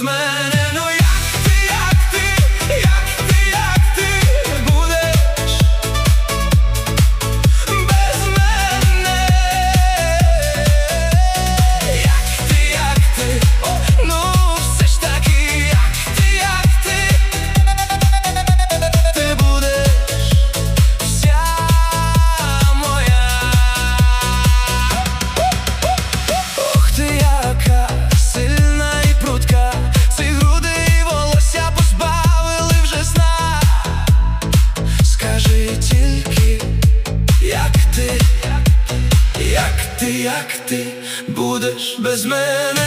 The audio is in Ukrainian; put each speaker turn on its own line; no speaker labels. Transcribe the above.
без мене. Ну як ти, як ти, як ти, як ти будеш без мене? Як ти, ну все ж таки, як ти, ти будеш вся моя. Ох ти, яка сильна і прудка, ці груди і волосся позбавили вже сна. Скажи тільки, як ти, як ти будеш без мене?